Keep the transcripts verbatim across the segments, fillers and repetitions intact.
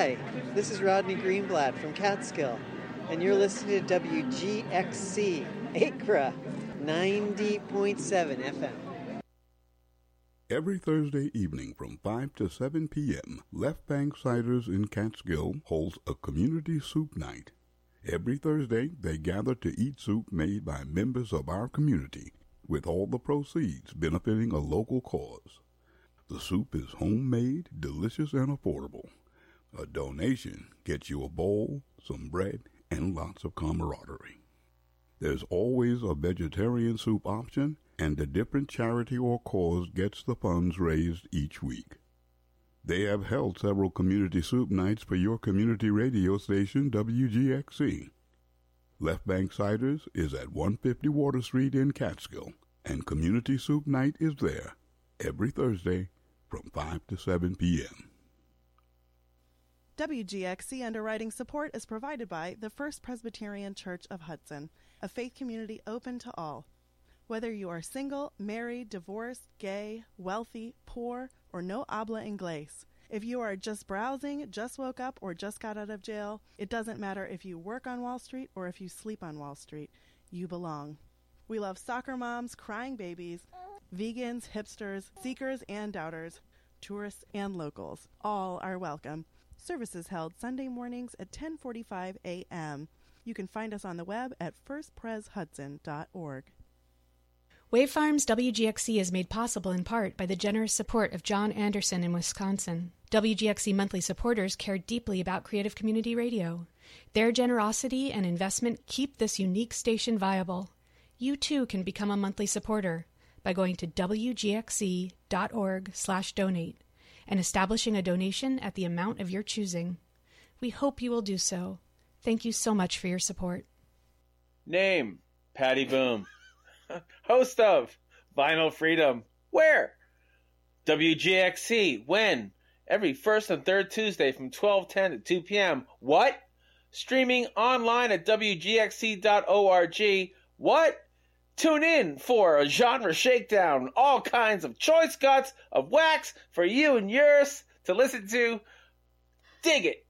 Hi, this is Rodney Greenblatt from Catskill, and you're listening to W G X C, Acra, ninety point seven F M. Every Thursday evening from five to seven p.m., Left Bank Ciders in Catskill holds a community soup night. Every Thursday, they gather to eat soup made by members of our community, with all the proceeds benefiting a local cause. The soup is homemade, delicious, and affordable. A donation gets you a bowl, some bread, and lots of camaraderie. There's always a vegetarian soup option, and a different charity or cause gets the funds raised each week. They have held several community soup nights for your community radio station, W G X C. Left Bank Ciders is at one fifty Water Street in Catskill, and community soup night is there every Thursday from five to seven p.m. W G X C underwriting support is provided by the First Presbyterian Church of Hudson, a faith community open to all. Whether you are single, married, divorced, gay, wealthy, poor, or no habla inglés, if you are just browsing, just woke up, or just got out of jail, it doesn't matter if you work on Wall Street or if you sleep on Wall Street. You belong. We love soccer moms, crying babies, vegans, hipsters, seekers and doubters, tourists and locals. All are welcome. Services held Sunday mornings at ten forty-five a.m. You can find us on the web at first pres hudson dot org. Wave Farms W G X C is made possible in part by the generous support of John Anderson in Wisconsin. W G X C monthly supporters care deeply about creative community radio. Their generosity and investment keep this unique station viable. You too can become a monthly supporter by going to w g x c dot org slash donate and establishing a donation at the amount of your choosing. We hope you will do so. Thank you so much for your support. Name, Patty Boom. Host of Vinyl Freedom. Where? W G X C. When? Every first and third Tuesday from twelve ten to two p.m. What? Streaming online at w g x c dot org. What? Tune in for a genre shakedown. All kinds of choice cuts of wax for you and yours to listen to. Dig it.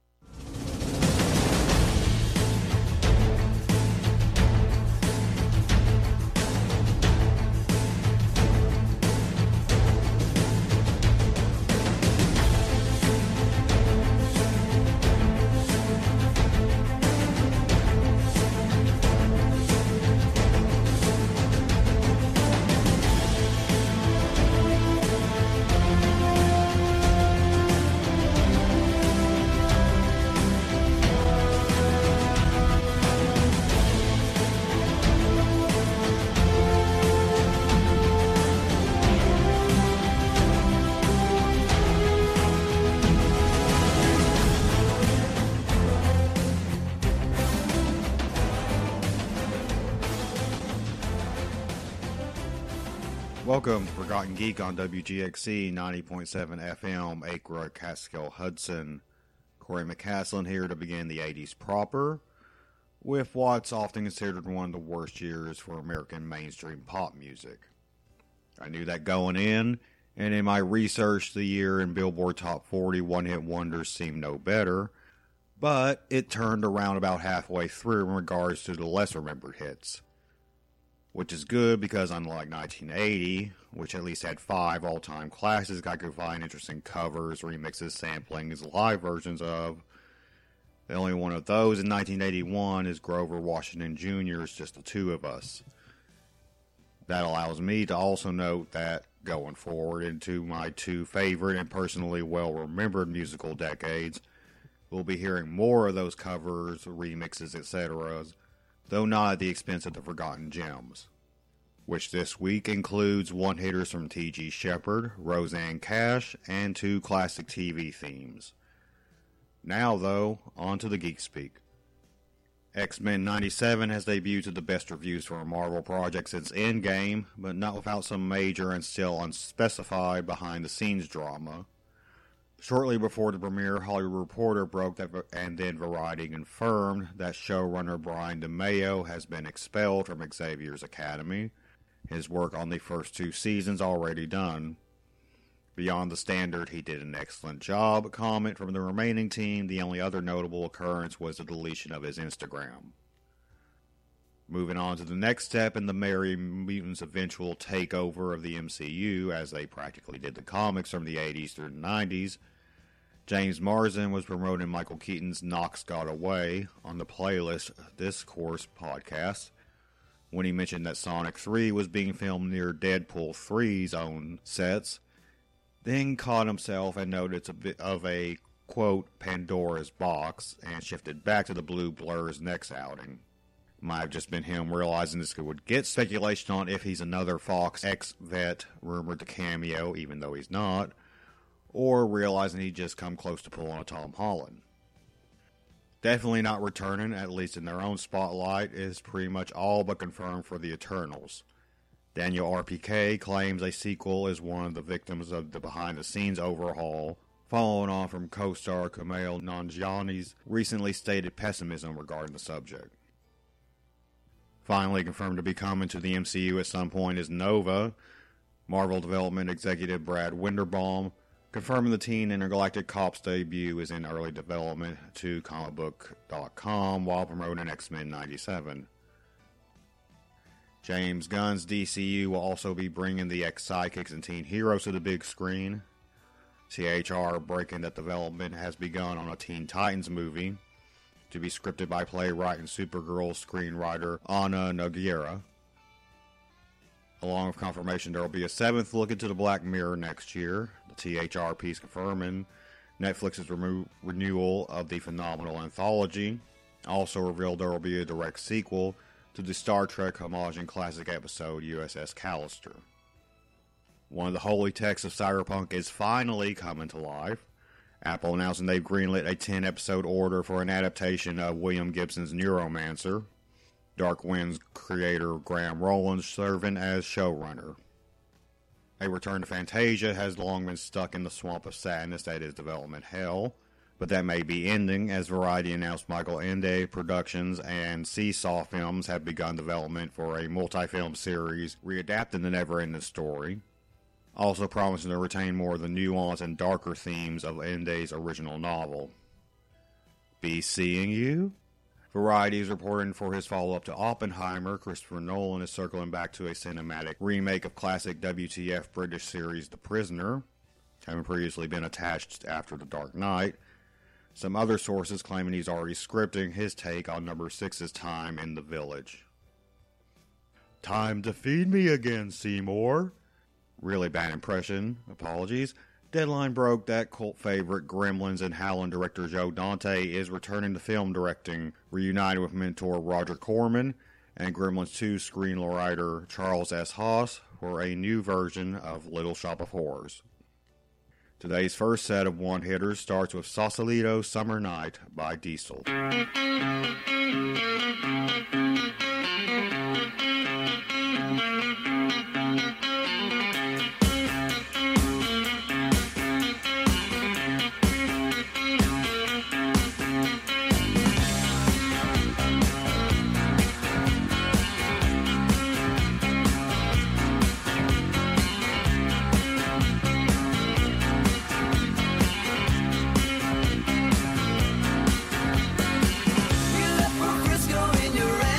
Welcome to Forgotten Geek on W G X C ninety point seven F M, Acra, Catskill, Hudson. Corey McCaslin here to begin the eighties proper, with what's often considered one of the worst years for American mainstream pop music. I knew that going in, and in my research the year in Billboard Top forty one-hit wonders seemed no better, but it turned around about halfway through in regards to the less remembered hits. Which is good because unlike nineteen eighty, which at least had five all-time classics I could find interesting covers, remixes, samplings, live versions of, the only one of those in nineteen eighty-one is Grover Washington Junior's Just the Two of Us. That allows me to also note that, going forward into my two favorite and personally well-remembered musical decades, we'll be hearing more of those covers, remixes, et cetera, though not at the expense of the forgotten gems, which this week includes one-hitters from T G Shepherd, Roseanne Cash, and two classic T V themes. Now, though, on to the Geek Speak. X-Men ninety-seven has debuted to the best reviews for a Marvel project since Endgame, but not without some major and still unspecified behind-the-scenes drama. Shortly before the premiere, Hollywood Reporter broke that, and then Variety confirmed that showrunner Brian DeMeo has been expelled from Xavier's Academy, his work on the first two seasons already done. Beyond the standard, he did an excellent job. Comment from the remaining team, the only other notable occurrence was the deletion of his Instagram. Moving on to the next step in the Merry Mutants' eventual takeover of the M C U, as they practically did the comics from the eighties through the nineties, James Marsden was promoting Michael Keaton's Knox Got Away on the Playlist Discourse podcast when he mentioned that Sonic three was being filmed near Deadpool three's own sets, then caught himself and noted it's a bit of a, quote, Pandora's box, and shifted back to the Blue Blur's next outing. Might have just been him realizing this would get speculation on if he's another Fox ex-vet rumored to cameo, even though he's not, or realizing he'd just come close to pulling a Tom Holland. Definitely not returning, at least in their own spotlight, is pretty much all but confirmed for the Eternals. Daniel R P K claims a sequel is one of the victims of the behind-the-scenes overhaul, following on from co-star Kumail Nanjiani's recently stated pessimism regarding the subject. Finally confirmed to be coming to the M C U at some point is Nova. Marvel development executive Brad Winderbaum confirming the teen intergalactic Cops debut is in early development to comic book dot com while promoting X-Men ninety-seven. James Gunn's D C U will also be bringing the ex-sidekicks and teen heroes to the big screen. C H R breaking that development has begun on a Teen Titans movie, to be scripted by playwright and Supergirl screenwriter Ana Nogueira. Along with confirmation there will be a seventh look into the Black Mirror next year. The T H R piece confirming Netflix's remo- renewal of the phenomenal anthology. Also revealed there will be a direct sequel to the Star Trek homage and classic episode U S S Callister. One of the holy texts of Cyberpunk is finally coming to life. Apple announcing they've greenlit a ten-episode order for an adaptation of William Gibson's Neuromancer. Dark Wind's creator Graham Rowland serving as showrunner. A return to Fantasia has long been stuck in the swamp of sadness that is development hell, but that may be ending as Variety announced Michael Ende Productions and Seesaw Films have begun development for a multi-film series readapting the never-ending story, also promising to retain more of the nuance and darker themes of Ende's original novel. Be seeing you? Variety is reporting for his follow-up to Oppenheimer, Christopher Nolan is circling back to a cinematic remake of classic W T F British series The Prisoner, having previously been attached after The Dark Knight. Some other sources claiming he's already scripting his take on number six's time in the village. Time to feed me again, Seymour. Really bad impression, apologies. Deadline broke that cult favorite Gremlins and Howlin' director Joe Dante is returning to film directing, reunited with mentor Roger Corman and Gremlins two screenwriter Charles S. Haas for a new version of Little Shop of Horrors. Today's first set of one-hitters starts with Sausalito Summer Night by Diesel. You left for Frisco in your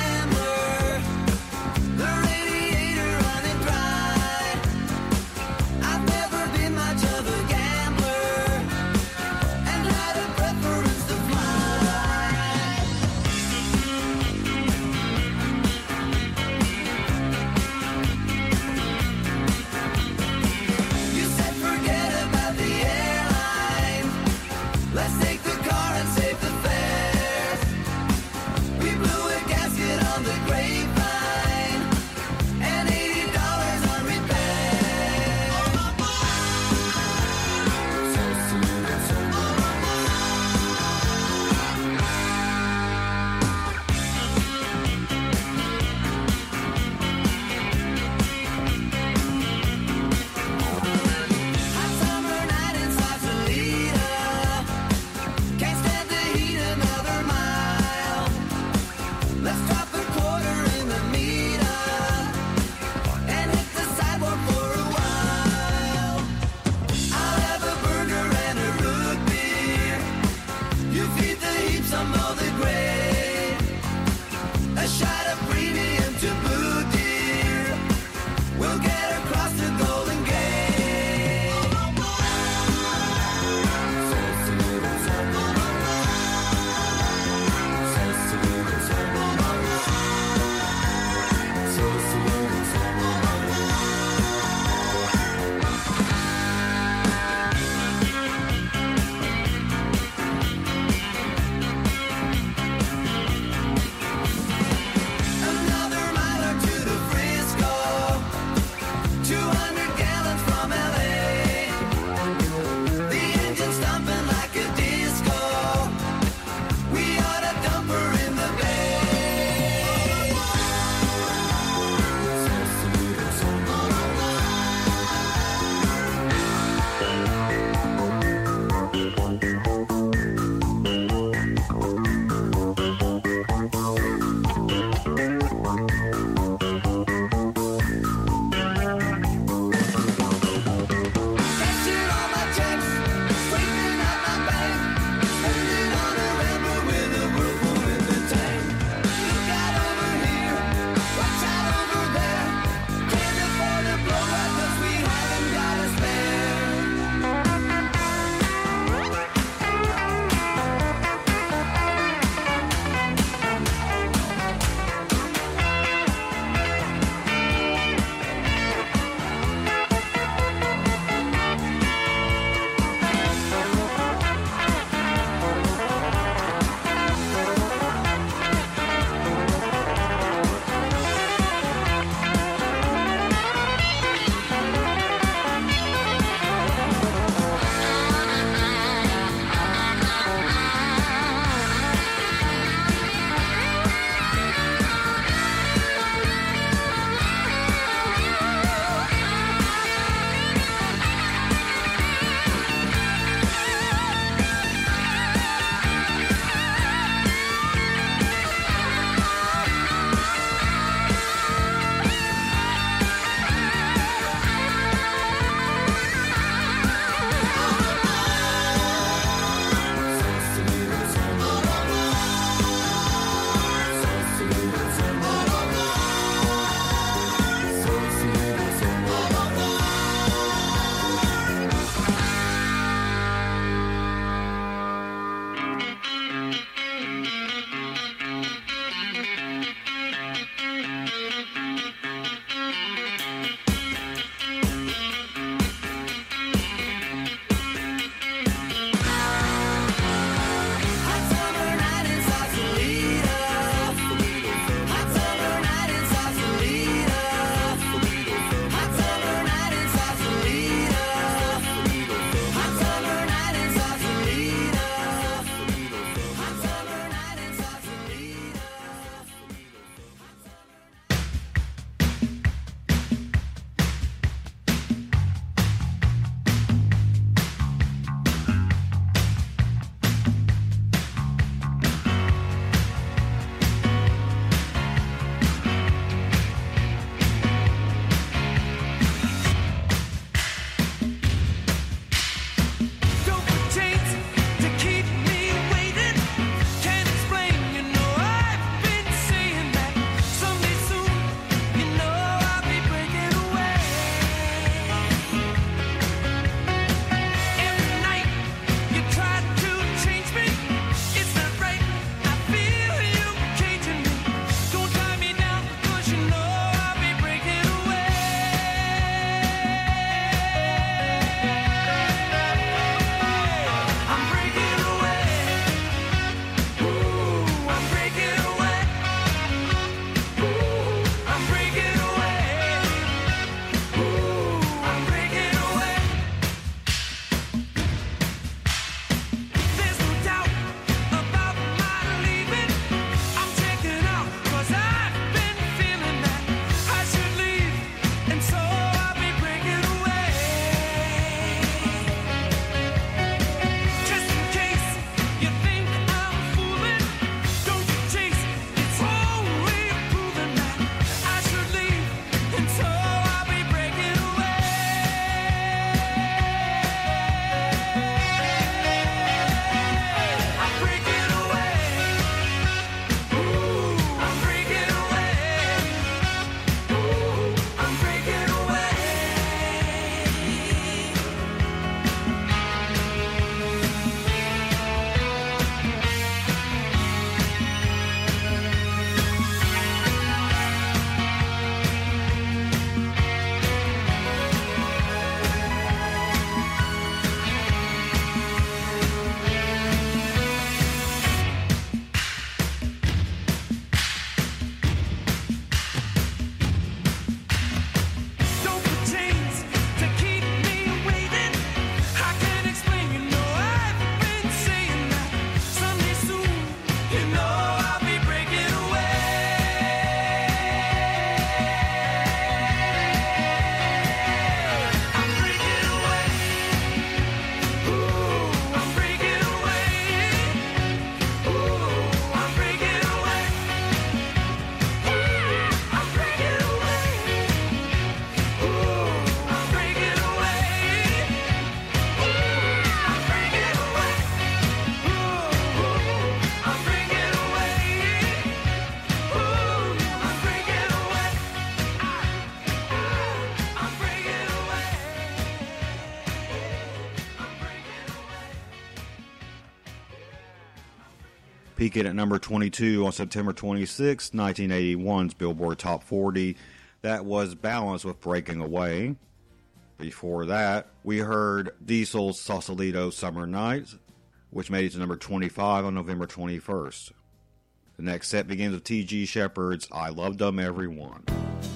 peaking at number twenty-two on September twenty-sixth, nineteen eighty-one's Billboard Top forty. That was balanced with Breaking Away. Before that, we heard Diesel's Sausalito Summer Nights, which made it to number twenty-five on November twenty-first. The next set begins with T G Shepherd's I Loved 'Em Everyone.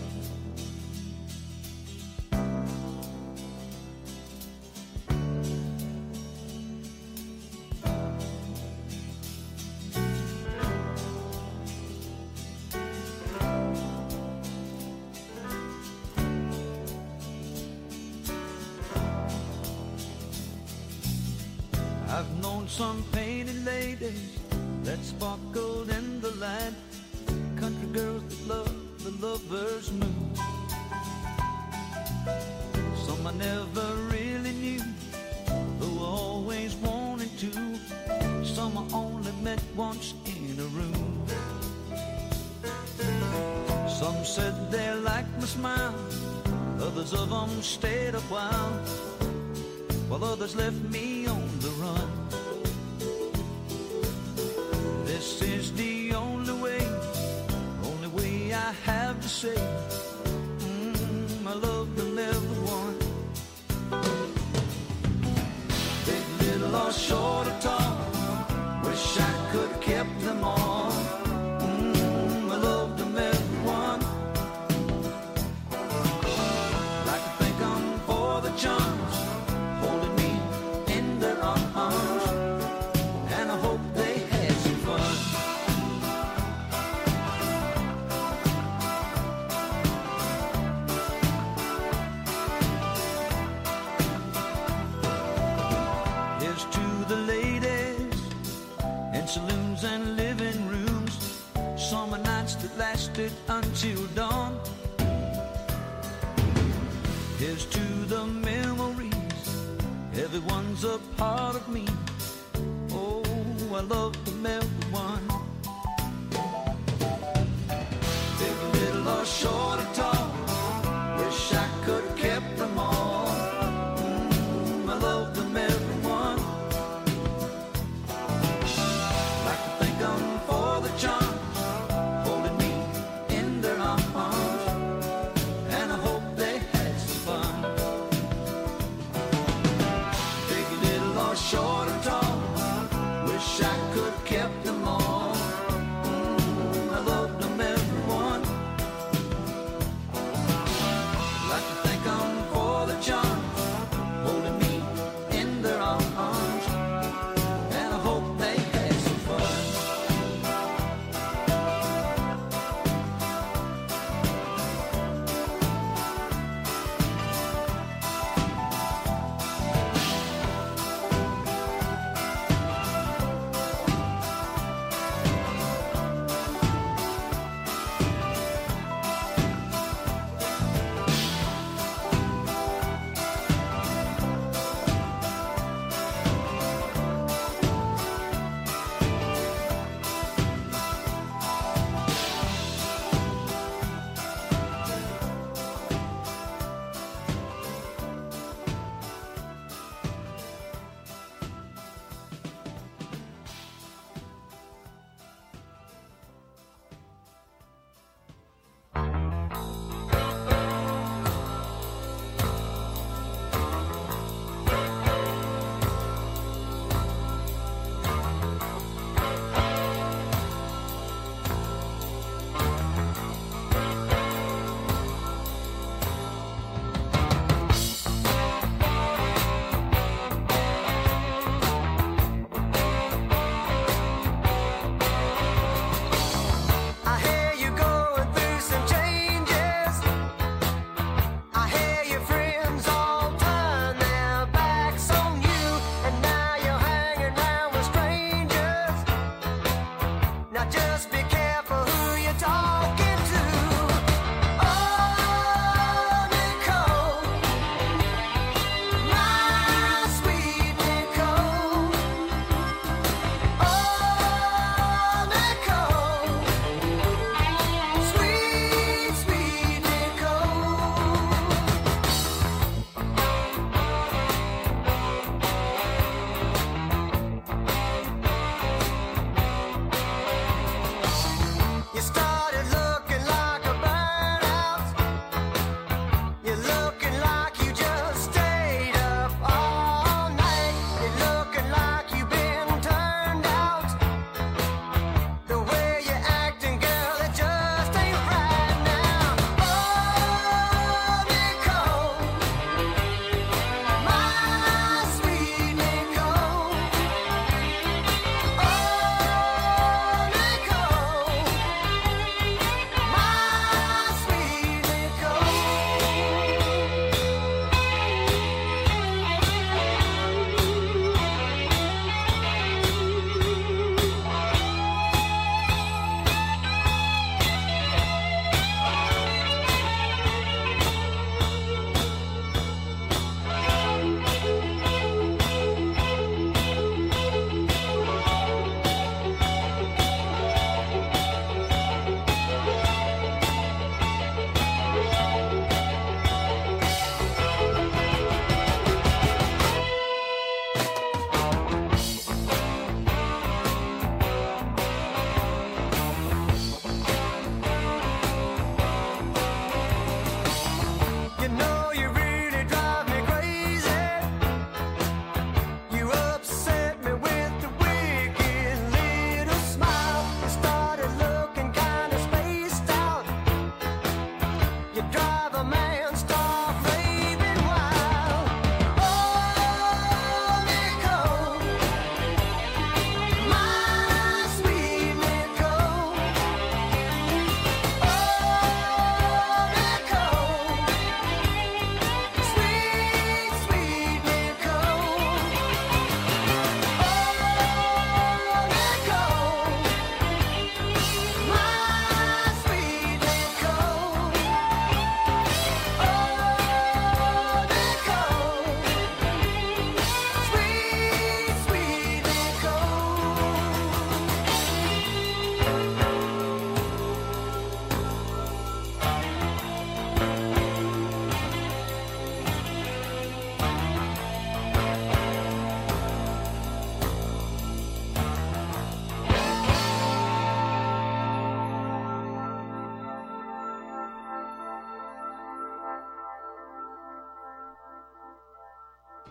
I've known some painted ladies that sparkled in the light, country girls that love the lover's moon. Some I never really knew, though I always wanted to. Some I only met once in a room. Some said they liked my smile, others of them stayed a while, while others left me on the run. This is the only way, only way I have to say, mm, I love them everyone. Big, little, or short or tall, wish I could have kept them all. Mm, I love them everyone. Like to thank them for the charms, holding me in their arms, and I hope they had some fun. Here's to the ladies in saloons and living rooms, summer nights that lasted until dawn. Here's to the memories, everyone's a part of me. Oh, I love them everyone. Big, little, or short or tall, wish I could have kept them all. Mm, I love them everyone. Like to thank them for the charms, holding me in their arms, and I hope they had some fun. Big, little, or short or tall, wish I could have kept them all.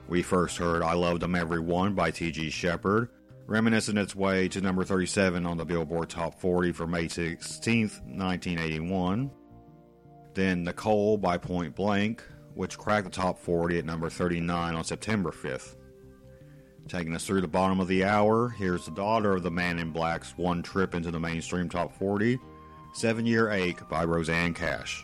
We first heard I Loved 'Em Everyone by T G Shepherd, reminiscing its way to number thirty-seven on the Billboard Top forty for May sixteenth, nineteen eighty-one. Then Nicole by Point Blank, which cracked the top forty at number thirty-nine on September fifth. Taking us through the bottom of the hour, here's the daughter of the Man in Black's one trip into the mainstream top forty, Seven Year Ache by Rosanne Cash.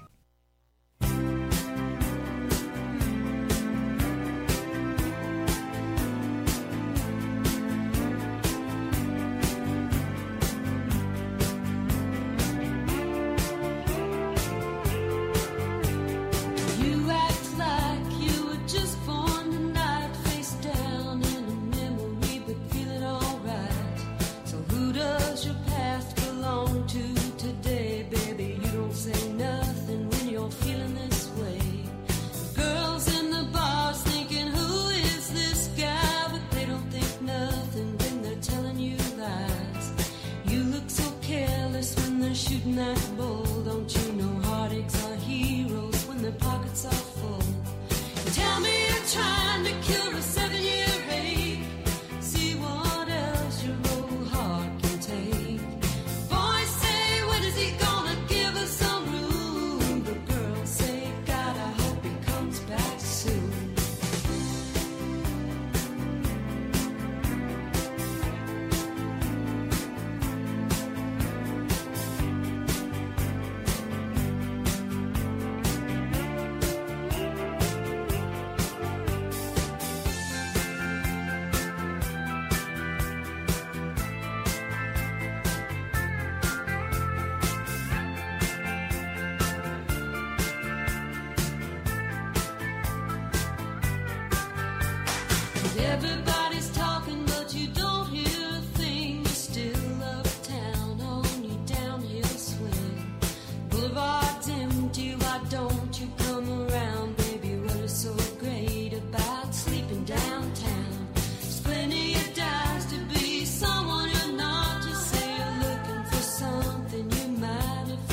Everybody's talking, but you don't hear a thing. You're still uptown on your downhill swing. Boulevard's empty, why don't you come around, baby? What is so great about sleeping downtown? There's plenty of dives to be someone you're not. Just say you're looking for something you might have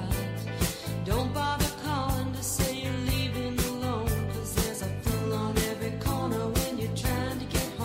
forgot. Don't bother calling to say you're leaving alone, 'cause there's a fool on every corner when you're trying to get home.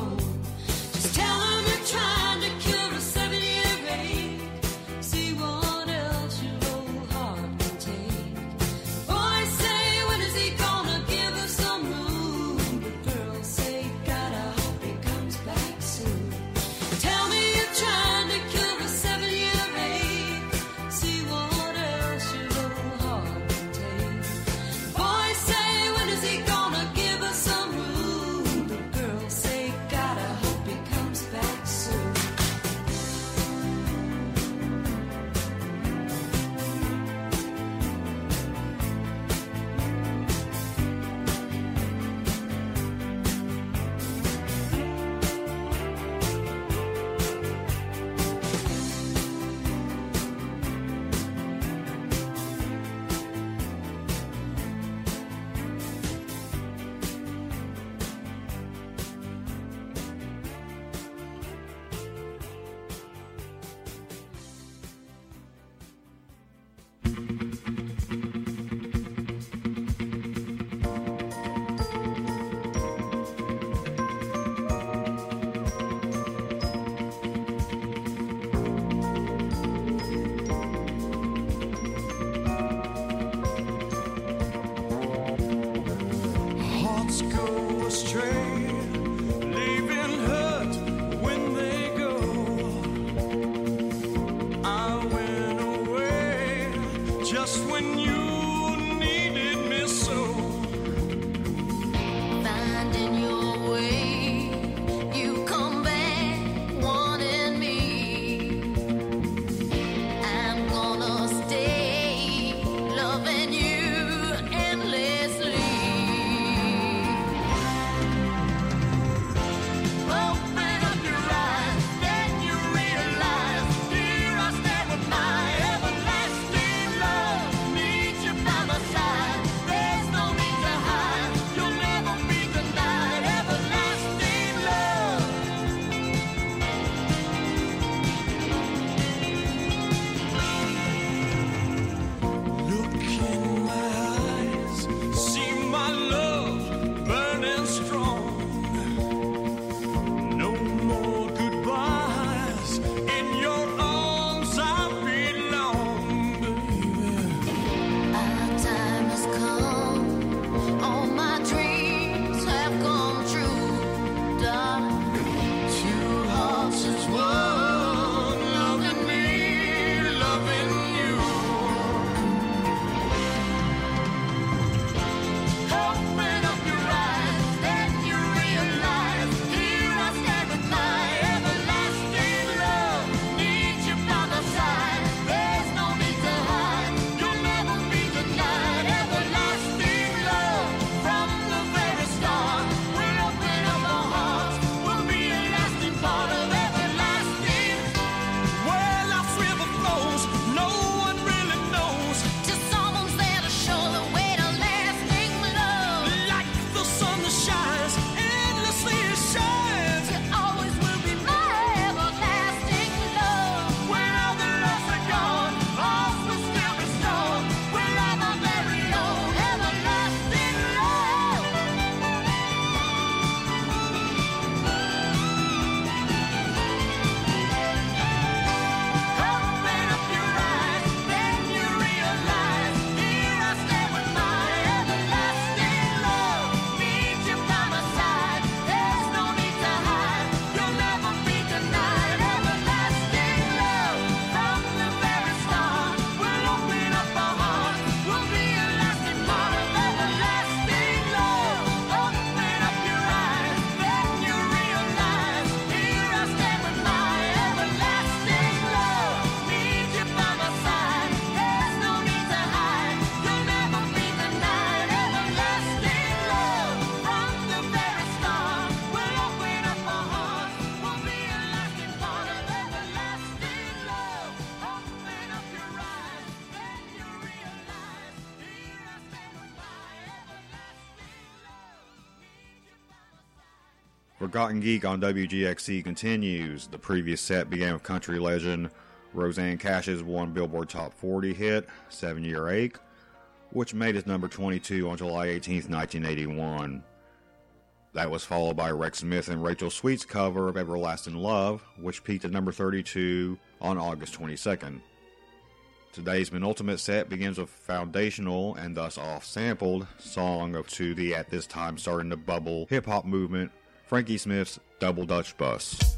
Forgotten Geek on W G X C continues. The previous set began with country legend Rosanne Cash's one Billboard Top forty hit, Seven Year Ache, which made its number twenty-two on July eighteenth, nineteen eighty-one. That was followed by Rex Smith and Rachel Sweet's cover of Everlasting Love, which peaked at number thirty-two on August twenty-second. Today's penultimate set begins with a foundational and thus off-sampled song of to the at this time starting to bubble hip-hop movement, Frankie Smith's Double Dutch Bus.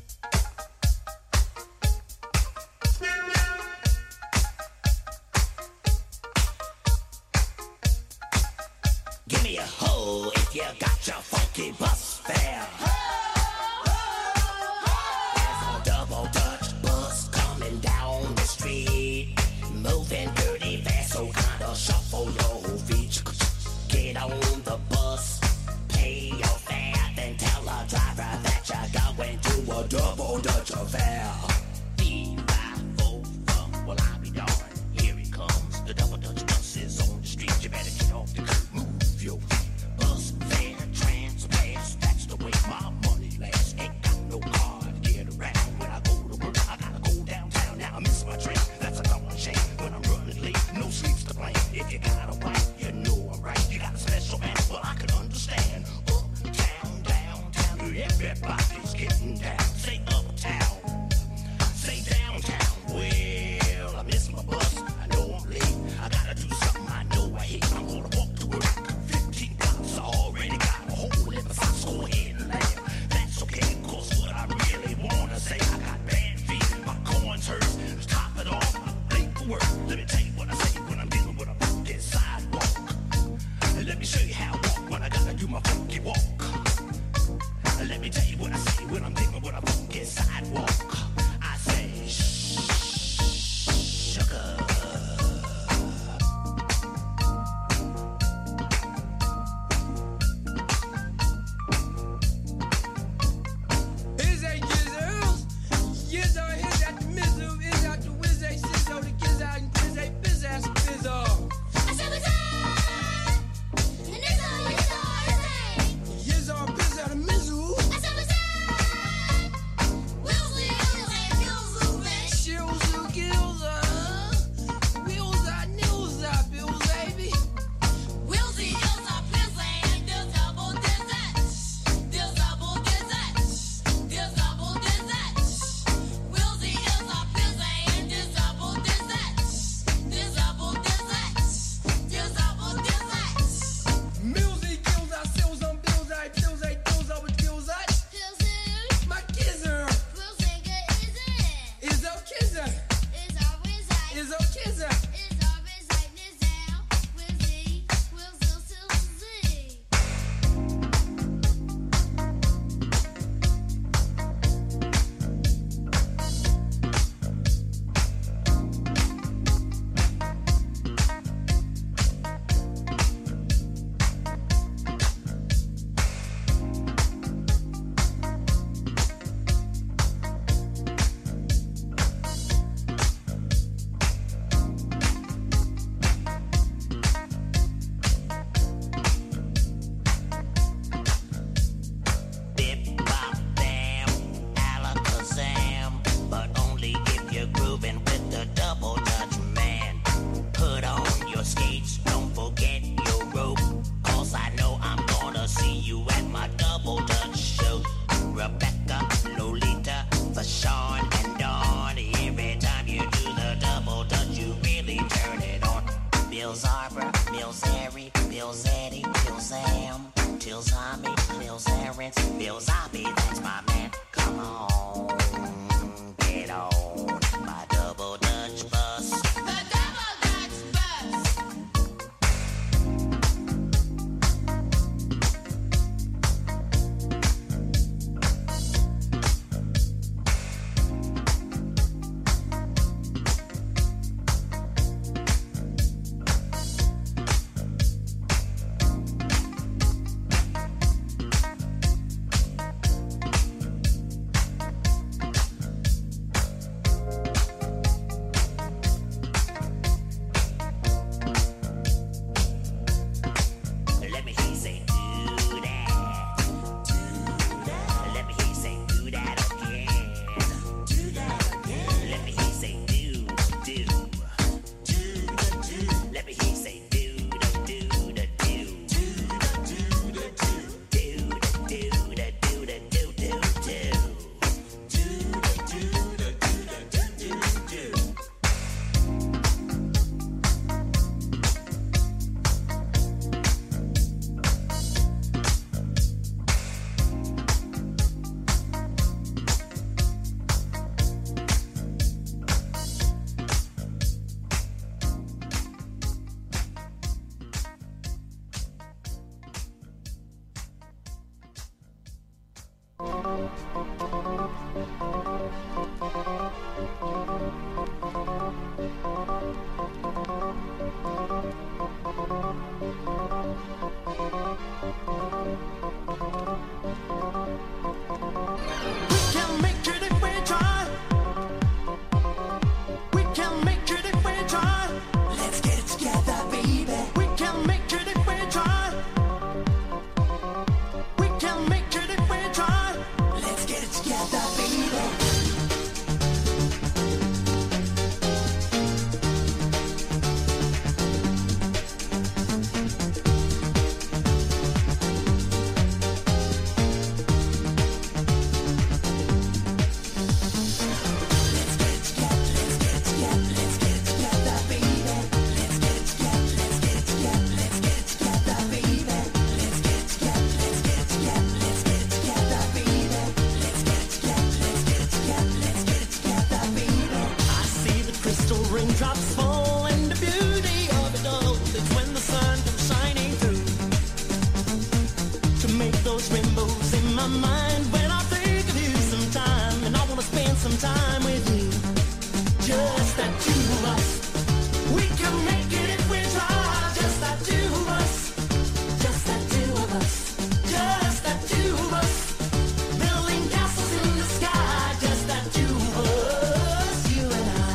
Give me a hoe if you got your funky bus fare. There's a double Dutch bus coming down the street, moving dirty fast, so kinda shuffle your feet. Get on the bus, pay your fare, then tell a driver that you're going to a double Dutch affair. D five four four, well I'll be darned. Here he comes, the double Dutch bus is on the street. You better get off the curb, move your feet. Bus fare, trans pass, that's the way my money lasts. Ain't got no car to get around. When I go to work, I gotta go downtown. Now I miss my train, that's a darn shame. When I'm running late, no sleeps to blame. If you got a wife, you know I'm right. You got a special man, well I can understand. Uptown, downtown, everybody's getting down. Say uptown, say downtown. Well, I miss my bus, I know I'm late. I gotta do something I know I hate. I'm gonna walk to work. fifteen blocks, I already got a hole in my socks. Go ahead and laugh. That's okay, cause what I really wanna say, I got bad feet, my corn's hurt. Top it off, I'm late for work. Let me tell you what I say when I'm dealing with a funky sidewalk. And let me show you how I walk when I gotta do my funky walk. And let me tell you what I say when I'm dealing with a funky sidewalk. I say, sugar. Is a jizzles, yizzo, his at the mizzle, is at the whiz, a sizzo, the kids out and quiz, a biz ass bizzo. I said, what's up? And it's all, it's all, it's Yizzo, biz at the mizzle, I said, what's up? Wilson, Wilson, Wilson, shills, gills, wheels out, nils out, bills, baby. Wilson, Ilsa, Pilsen, this double dessert. This double dessert. This double dessert. Wilson, Ilsa, Pilsen, this double dessert. This double dessert. This double dessert. Music, gills out, sills on bills, I bills, I bills out with bills out. Pilsen, My kizzer Wilson, good is it? is a kizzer, It's always like, is a kizzer. it's always like this now. Wilson, Wilson, Silsey. Bip, bop, bam, alakazam. But only if you're grooving with the double Dutch man. Put on your skates, don't forget your rope. Cause I know I'm gonna see you at my double Dutch show. Rebecca, Lolita, Fashawn, and Dawn. Every time you do the double Dutch, you really turn it on. Bill Zarber, Bill Zary, Bill Zeddy, Bill Zam, Till Zombie, Bill Zarens, Bill Zombie, that's my man. Come on, get on my double Dutch bus. The double Dutch bus. my mind when I think of you sometime, and I wanna spend some time with you. Just that two of us, we can make it if we try. Just that two of us, just that two of us, just that two of us, building castles in the sky. Just that two of us, you and I.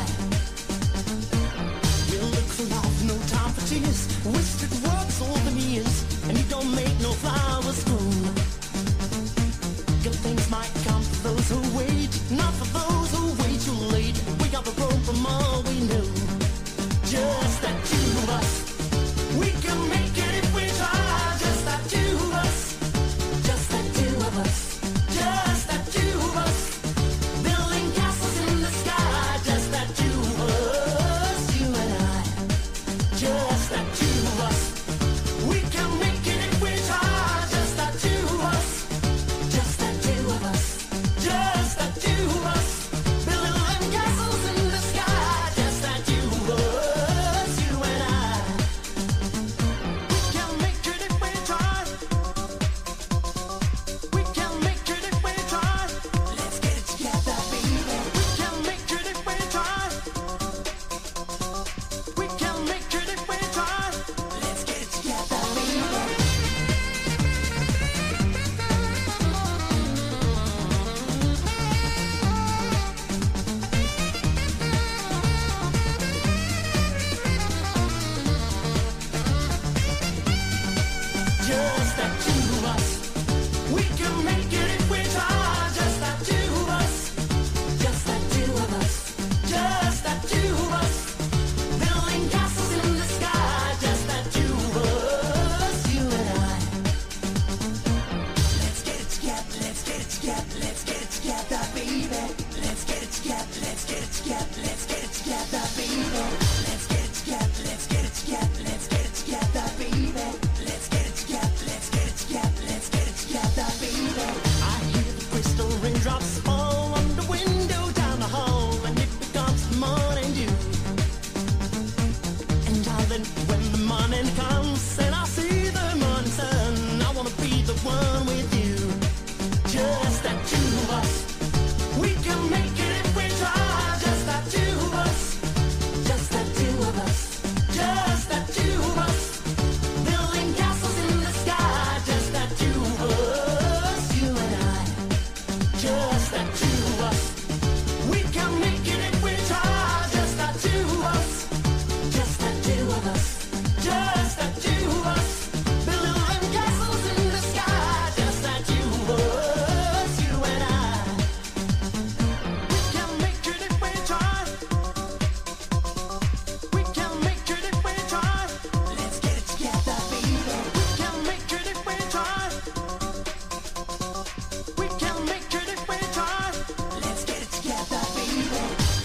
We'll look for love, no time for tears. Wasted words all the years, and you don't make no flowers grow. Good things might come for those who wait, not for those who wait too late. We got the road from all we know. Just that two of us, we can make it if we try. Just that two of us, just that two of us, just that two of us, building castles in the sky. Just that two of us, you and I. Just that two of us, we can make it if we try. Just that two of us, just that two of us, just that two of us, building castles in the sky. Just that two of us, you and I. We can make it if we try. We can make it if we try. Let's get it together, baby. We can make it if we try. We can make it if we try. Let's get it together, baby. Just that two of us, we can make it if we try. Just that two of us, just that two of us, just that two of us, building castles in the sky. Just that two of us, you and I. Let's get it together, let's get it together, let's get it together, baby. Let's get it together, let's get it together, let's get it together, baby. Let's get it together, let's get it together, let's get it together, baby. Let's get it together, let's get it together, let's get it together, baby. I hear the crystal raindrops fall on the window down the hall, and it becomes morning dew. And darling, when the morning comes and I see the morning sun, I wanna be the one with you. Just that two of us, we can make it if we try. Just that two of us, just that two of us, just that two of us, building castles in the sky. Just that two of us, you and I. Just that two of us, we can make it if we try. Just that two of us, just that two of us, just that two of us, building castles in the sky. Just that two of us, you and I. We can make it if we try. We can make it if we try. Let's get it together, baby. We can make it if we try. We can make it if we try. Let's get it together, baby.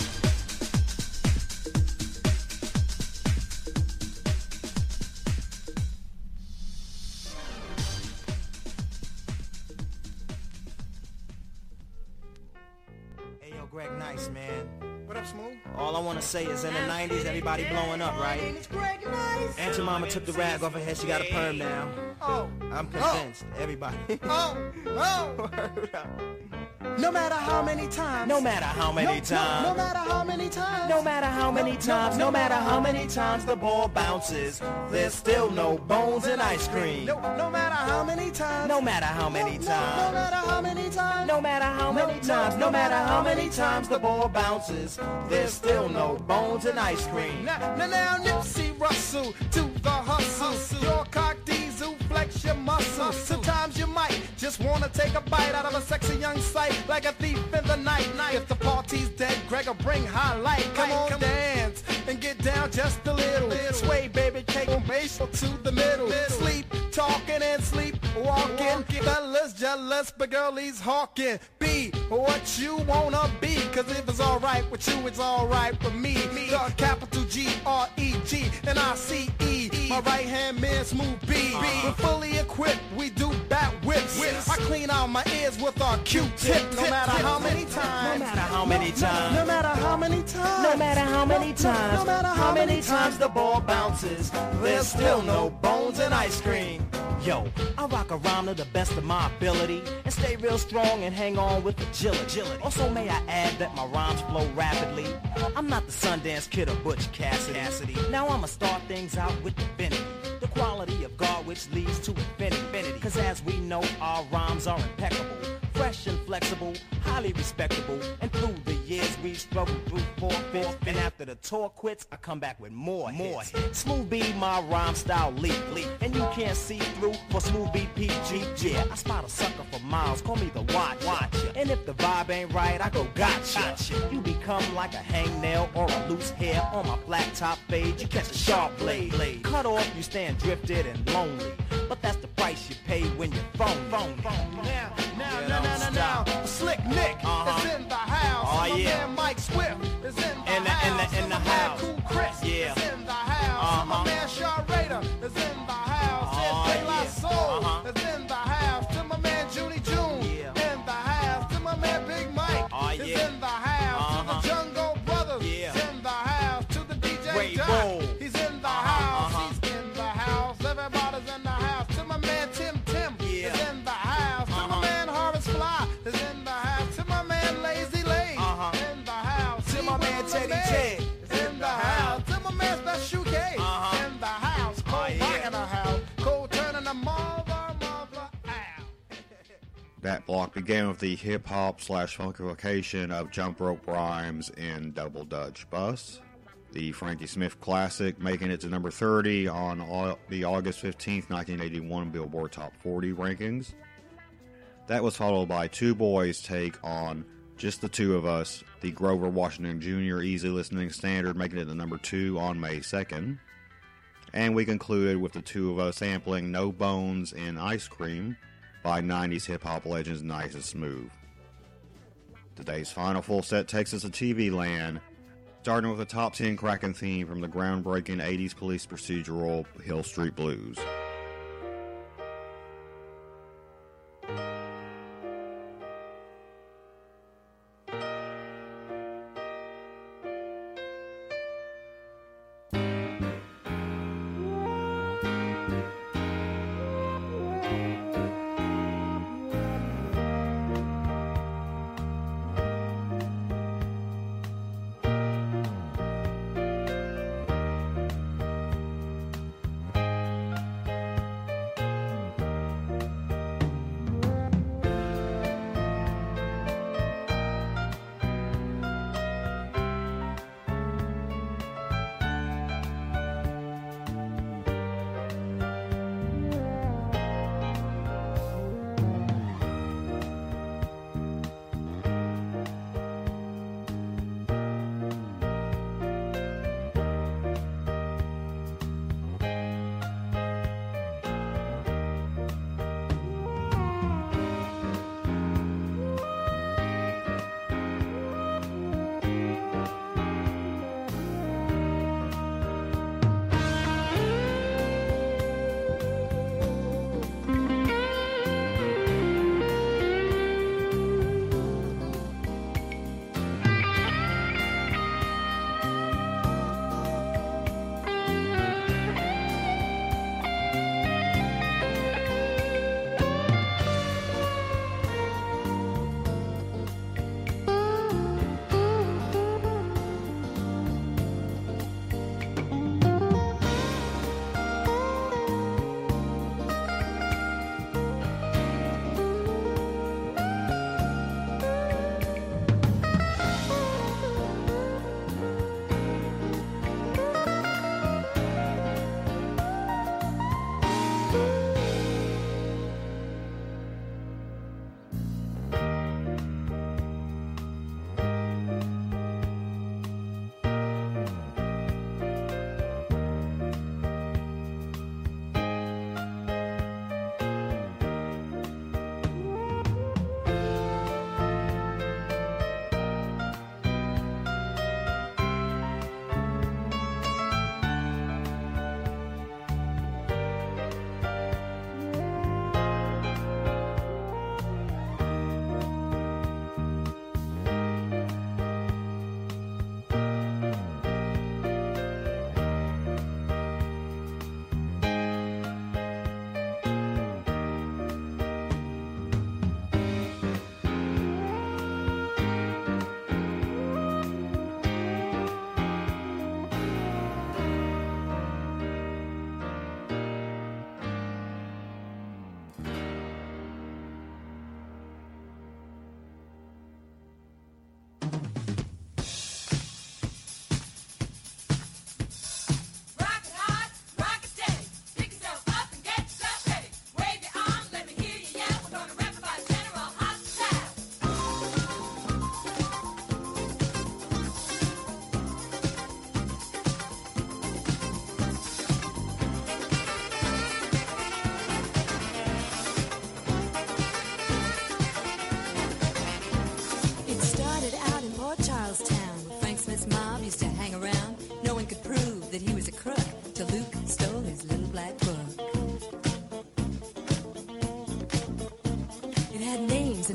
Hey, yo, Greg Nice, man. What up, Smooth? All I want to say is in the nineties, everybody blowing up, right? Aunt your mama took the rag off her head, she got a perm now. Oh, I'm convinced, everybody. oh, oh. Word up. No matter how many times. No matter how many No, times. no, no matter how many times. No matter how many No, times, no, no matter how many times the ball bounces, there's still no bones in ice cream. No, no matter how many times. No matter how many No, no, times. no matter how many times. No matter how many no, times, no no matter matter how how many many times the ball bounces, there's still no bones in ice cream. Now, now, now, Nipsey Russell, to the hustle. Your cock diesel, flex your muscles. Sometimes you might just wanna take a bite out of a sexy young sight, like a thief in the night. If the party's dead, Greg'll bring highlight. Come on, dance and get down just a little. Sway, baby, cake on base to the middle. Sleep, talking and sleep walking. Fellas jealous, but girlies hawking. Be what you wanna be, cause if it's alright with you, it's alright with me. The capital G R E G and I C E. My right hand man, Smooth B. Uh-huh. We're fully equipped, we do bat whips. Yes. I clean out my ears with our Q-tip. No matter how many times. No matter how many times. No matter how many times. No matter how many times. No matter how many times the ball bounces, there's still no bones in ice cream. Yo, I rock a rhyme to the best of my ability and stay real strong and hang on with agility. Also, may I add that my rhymes flow rapidly. I'm not the Sundance Kid or Butch Cassidy. Now I'ma start things out with divinity, the quality of God which leads to infinity. Cause as we know, our rhymes are impeccable, fresh and flexible, highly respectable. And through the years we've struggled through four fifths. And after the tour quits, I come back with more, more hits. hits. Smooth B, my rhyme style leap, leap. And you can't see through for Smooth B P G. Yeah, I spot a sucker for miles, call me the watch. Watcher. And if the vibe ain't right, I go gotcha. gotcha. You become like a hangnail or a loose hair on my flat top fade. You catch a sharp blade. blade. Cut off, you stand drifted and lonely. But that's the price you pay when you're phone. phone. Now, now, now, now, now, now. Slick Nick uh-huh. is in the house. Oh, my yeah. man Mike Swift is in the in the, house. In the, in the my house. man Cool Chris yeah. is in the house. Uh-huh. My man Shaw Raider is in the house. Oh, Ed De La yeah. Soul uh-huh. is in the house. To my man Junie June yeah. in the house. To my man Big Mike oh, is yeah. in the house. Uh-huh. To the Jungle Brothers yeah. is in the house. To the D J Ray Doc, Bull. he's in the uh-huh. house. Uh-huh. He's in the house. Everybody's in the house. To my man Tim Tim yeah. is in the house. Uh-huh. To my man Horace Fly is in the house. To my man Lazy Lane uh-huh. in the house. To my man Teddy Ted is in the house. To my man Special K uh-huh. in the house. Cole oh, yeah. in the house. Cole turning the mother, mother out. That block began with the hip-hop slash funkification of Jump Rope Rhymes in Double Dutch Bus, the Frankie Smith classic, making it to number thirty on the August fifteenth, nineteen eighty-one Billboard Top forty rankings. That was followed by Two Boys' take on Just the Two of Us, the Grover Washington Junior easy listening standard, making it to number two on May second. And we concluded with the Two of Us sampling No Bones in Ice Cream by nineties hip-hop legends Nice and Smooth. Today's final full set takes us to T V land, starting with a top ten cracking theme from the groundbreaking eighties police procedural Hill Street Blues.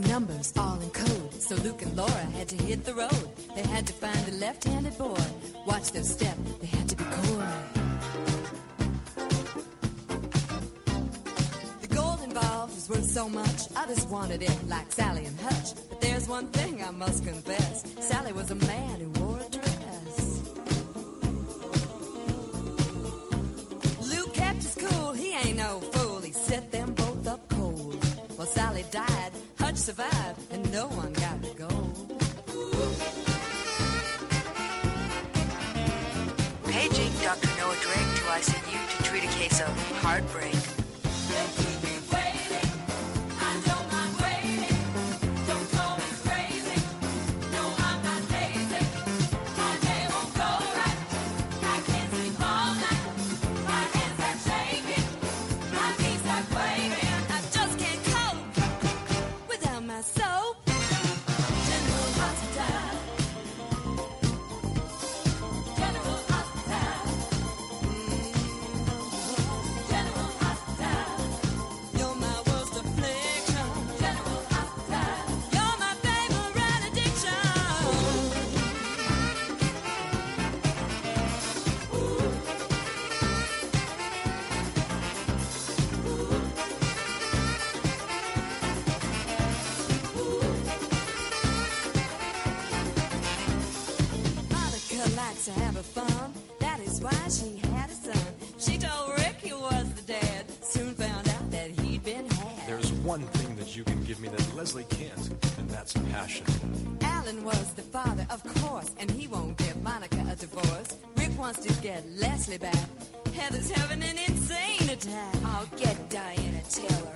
numbers all in code. So Luke and Laura had to hit the road. They had to find a left-handed boy. Watch their step, they had to be coy. The gold involved was worth so much, others wanted it like Sally and Hutch. But there's one thing I must confess, Sally was a man who wore a dress. Luke kept his cool, he ain't no fool. He set them both up cold. Well, Sally died, Hutch survived, and no one got the gold. Paging Doctor Noah Drake to I C U to treat a case of heartbreak. To have a fun, that is why she had a son. She told Rick he was the dad, soon found out that he'd been had. There's one thing that you can give me that Leslie can't, and that's passion. Alan was the father, of course, and he won't give Monica a divorce. Rick wants to get Leslie back. Heather's having an insane attack. I'll get Diana Taylor.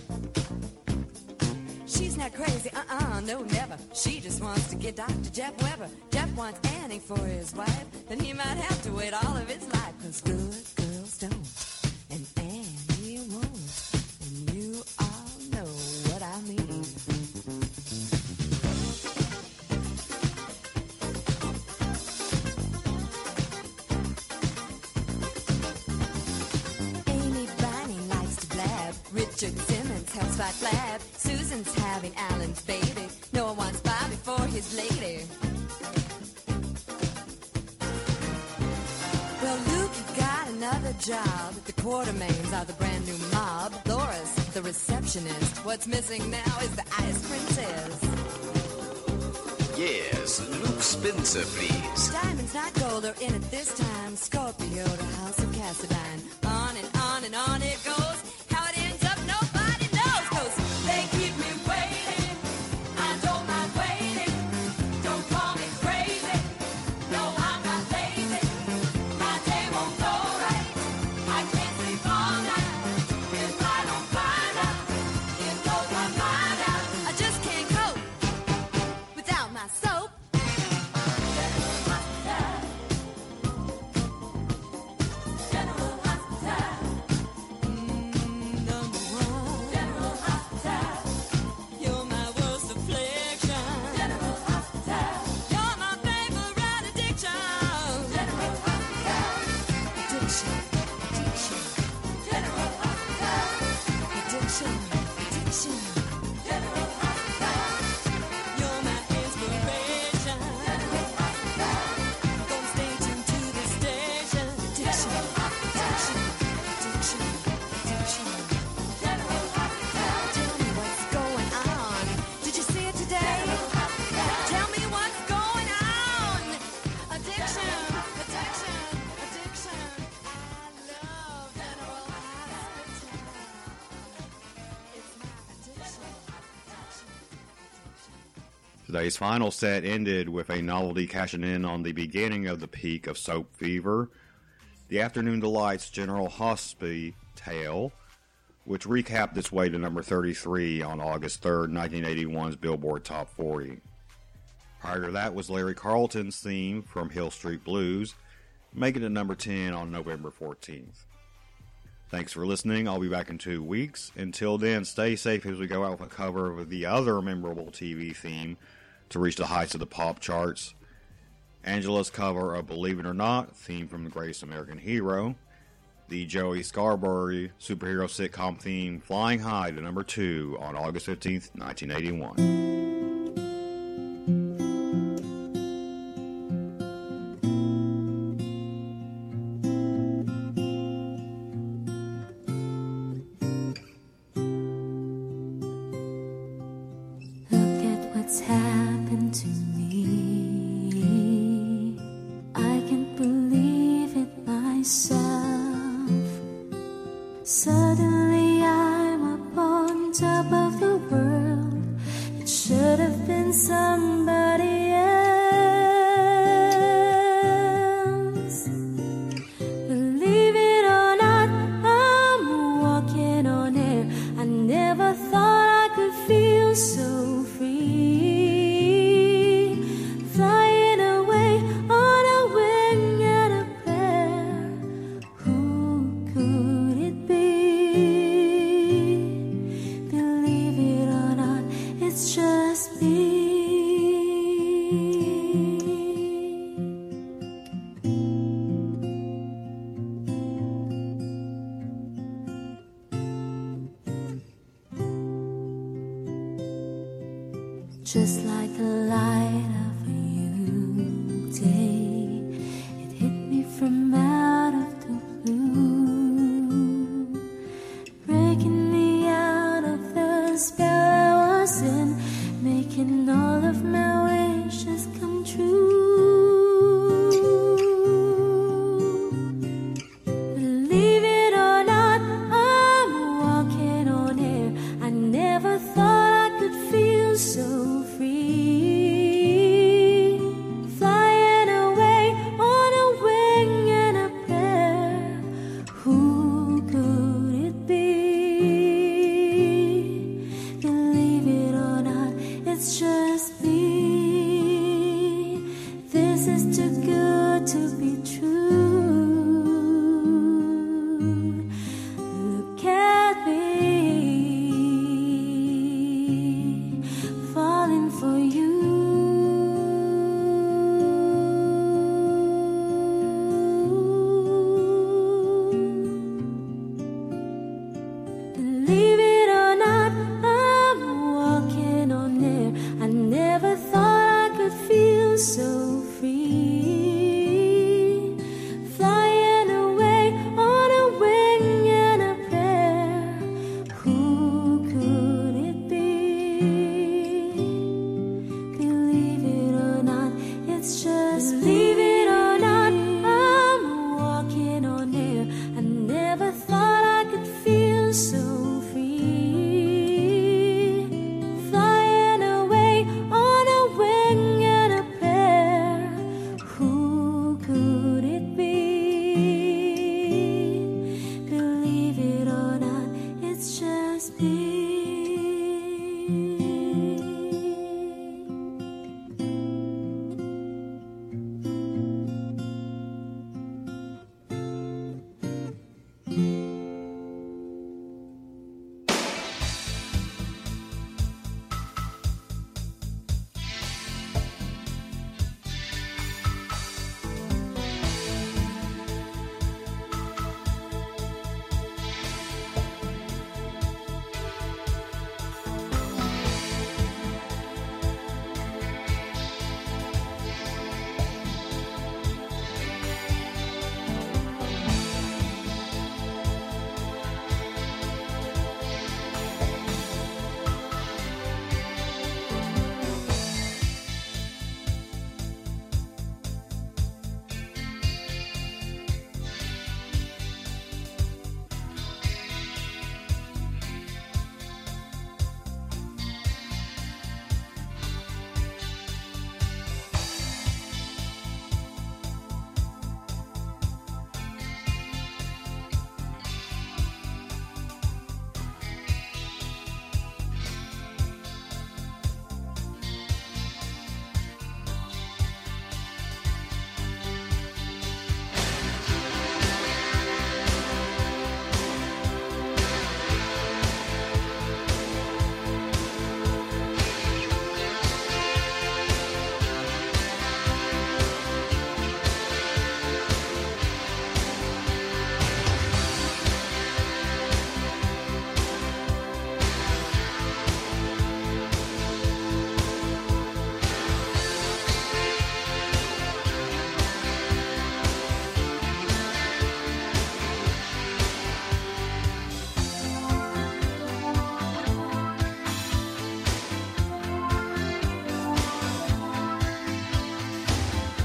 She's not crazy, uh-uh, no, never. She just wants to get Doctor Jeff Weber. Jeff wants Annie for his wife, then he might have to wait all of his life. Cause good girls don't, and Annie won't. And you all know what I mean. Amy Bynum likes to blab. Richard Simmons helps fight Flab. Susan's having Alan's baby. Noah wants Bobby for his lady. Well, Luke got another job. The Quartermains are the brand new mob. Laura's the receptionist. What's missing now is the ice princess. Yes, Luke Spencer, please. Diamonds, not gold, are in it this time. Scorpio to House of Cassadine. On and on and on it goes. How it ends up, nobody knows. Cause they keep me waiting. I don't mind waiting. Don't call me crazy. No, I'm not lazy. My day won't go right. I can't sleep all night. If I don't find out, it blows my mind out. I just can't cope without my soap. General Hospital. Mm, number one. General Hospital. You're my worst affliction. General Hospital. You're my favorite addiction. General Hospital. Addiction. Addiction. General Hospital. Addiction. Addiction. General Hospital. You're my inspiration. General Hospital. Gonna stay tuned to the station. Addiction. Addiction. Addiction. Addiction. General Hospital. Tell me what's going on. Did you see it today? Tell me what's going on. Addiction. Addiction. Addiction. I love General Hospital. It's my addiction. Today's final set ended with a novelty cashing in on the beginning of the peak of soap fever, the Afternoon Delight's General Hospital, which recapped its way to number thirty-three on August third, nineteen eighty-one's Billboard Top forty. Prior to that was Larry Carlton's theme from Hill Street Blues, making it number ten on November fourteenth. Thanks for listening. I'll be back in two weeks. Until then, stay safe as we go out with a cover of the other memorable T V theme to reach the heights of the pop charts. Angela's cover of Believe It or Not, theme from The Greatest American Hero. the Joey Scarborough superhero sitcom theme Flying High to number two on August fifteenth, nineteen eighty-one. Just like a light of a new day, it hit me from out of the blue, breaking me out of the spell I was in, making all of my wishes come true. Believe it or not, I'm walking on air. I never thought I could feel so is to